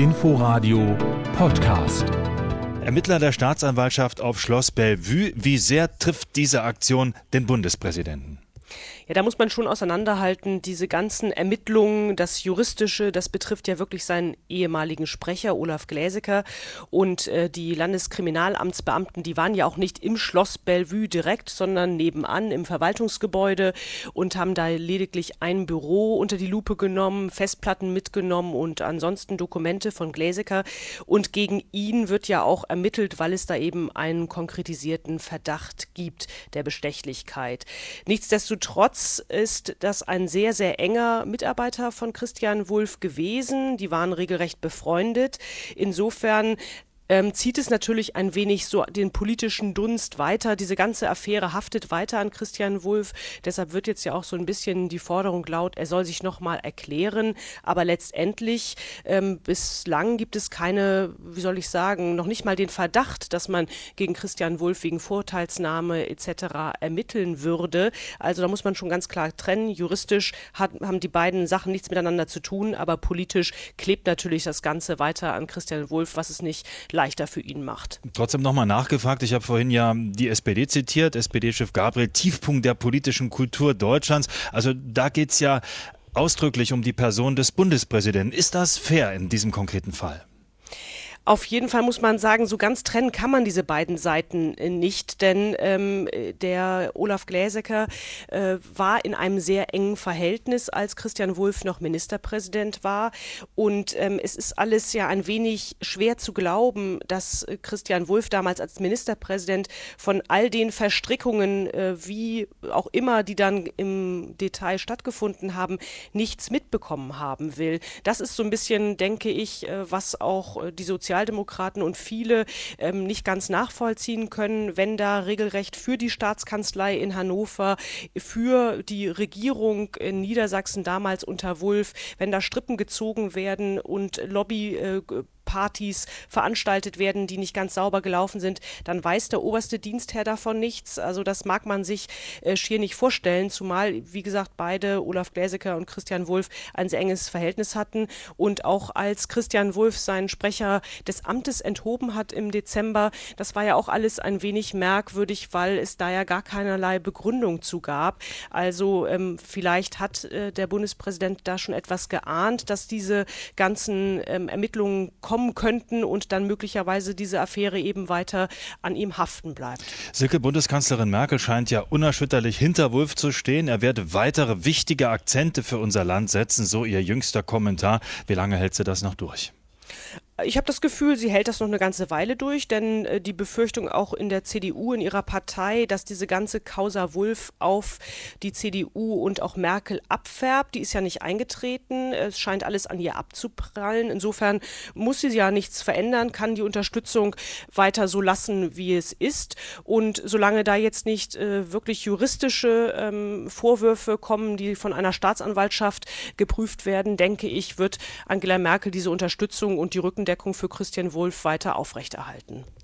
Inforadio Podcast. Ermittler der Staatsanwaltschaft auf Schloss Bellevue. Wie sehr trifft diese Aktion den Bundespräsidenten? Ja, da muss man schon auseinanderhalten, diese ganzen Ermittlungen, das Juristische, das betrifft ja wirklich seinen ehemaligen Sprecher Olaf Gläsecker und die Landeskriminalamtsbeamten, die waren ja auch nicht im Schloss Bellevue direkt, sondern nebenan im Verwaltungsgebäude und haben da lediglich ein Büro unter die Lupe genommen, Festplatten mitgenommen und ansonsten Dokumente von Gläsecker, und gegen ihn wird ja auch ermittelt, weil es da eben einen konkretisierten Verdacht gibt der Bestechlichkeit. Nichtsdestotrotz ist das ein sehr, sehr enger Mitarbeiter von Christian Wulff gewesen. Die waren regelrecht befreundet. Insofern zieht es natürlich ein wenig so den politischen Dunst weiter. Diese ganze Affäre haftet weiter an Christian Wulff. Deshalb wird jetzt ja auch so ein bisschen die Forderung laut, er soll sich nochmal erklären. Aber letztendlich, bislang gibt es keine, wie soll ich sagen, noch nicht mal den Verdacht, dass man gegen Christian Wulff wegen Vorteilsnahme etc. ermitteln würde. Also da muss man schon ganz klar trennen. Juristisch haben die beiden Sachen nichts miteinander zu tun, aber politisch klebt natürlich das Ganze weiter an Christian Wulff, was es nicht leichter für ihn macht. Trotzdem nochmal nachgefragt, ich habe vorhin ja die SPD zitiert, SPD-Chef Gabriel, Tiefpunkt der politischen Kultur Deutschlands. Also da geht es ja ausdrücklich um die Person des Bundespräsidenten. Ist das fair in diesem konkreten Fall? Auf jeden Fall muss man sagen, so ganz trennen kann man diese beiden Seiten nicht, denn der Olaf Gläsecker war in einem sehr engen Verhältnis, als Christian Wulff noch Ministerpräsident war, und es ist alles ja ein wenig schwer zu glauben, dass Christian Wulff damals als Ministerpräsident von all den Verstrickungen, wie auch immer, die dann im Detail stattgefunden haben, nichts mitbekommen haben will. Das ist so ein bisschen, denke ich, was auch die Sozialdemokraten und viele nicht ganz nachvollziehen können, wenn da regelrecht für die Staatskanzlei in Hannover, für die Regierung in Niedersachsen damals unter Wulff, wenn da Strippen gezogen werden und Lobbypartys veranstaltet werden, die nicht ganz sauber gelaufen sind, dann weiß der oberste Dienstherr davon nichts. Also das mag man sich schier nicht vorstellen, zumal, wie gesagt, beide, Olaf Gläsecker und Christian Wulff, ein sehr enges Verhältnis hatten. Und auch als Christian Wulff seinen Sprecher des Amtes enthoben hat im Dezember, das war ja auch alles ein wenig merkwürdig, weil es da ja gar keinerlei Begründung zu gab. Also vielleicht hat der Bundespräsident da schon etwas geahnt, dass diese ganzen Ermittlungen kommen könnten und dann möglicherweise diese Affäre eben weiter an ihm haften bleibt. Silke, Bundeskanzlerin Merkel scheint ja unerschütterlich hinter Wulff zu stehen. Er werde weitere wichtige Akzente für unser Land setzen, so ihr jüngster Kommentar. Wie lange hält sie das noch durch? Ich habe das Gefühl, sie hält das noch eine ganze Weile durch, denn die Befürchtung auch in der CDU, in ihrer Partei, dass diese ganze Causa Wulff auf die CDU und auch Merkel abfärbt, die ist ja nicht eingetreten. Es scheint alles an ihr abzuprallen. Insofern muss sie ja nichts verändern, kann die Unterstützung weiter so lassen, wie es ist. Und solange da jetzt nicht wirklich juristische Vorwürfe kommen, die von einer Staatsanwaltschaft geprüft werden, denke ich, wird Angela Merkel diese Unterstützung und die Rückendeckung für Christian Wulff weiter aufrechterhalten.